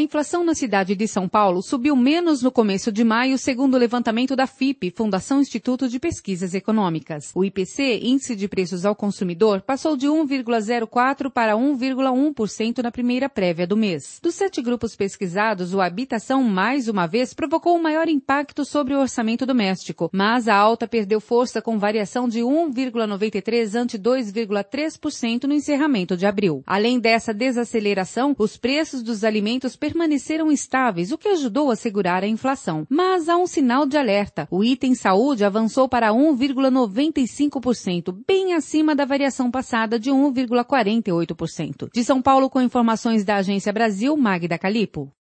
inflação na cidade de São Paulo subiu menos no começo de maio, segundo o levantamento da FIPE, Fundação Instituto de Pesquisas Econômicas. O IPC, Índice de Preços ao Consumidor, passou de 1,04% para 1,1% na primeira prévia do mês. Dos 7 grupos pesquisados, o habitação, mais uma vez, provocou um maior impacto sobre o orçamento doméstico, mas a alta perdeu força com variação de 1,93% ante 2,3% no encerramento de abril. Além dessa desaceleração, os preços dos alimentos permaneceram estáveis, o que ajudou a segurar a inflação. Mas há um sinal de alerta. O item saúde avançou para 1,95%, bem acima da variação passada de 1,48%. De São Paulo, com informações da Agência Brasil, Magda Calipo.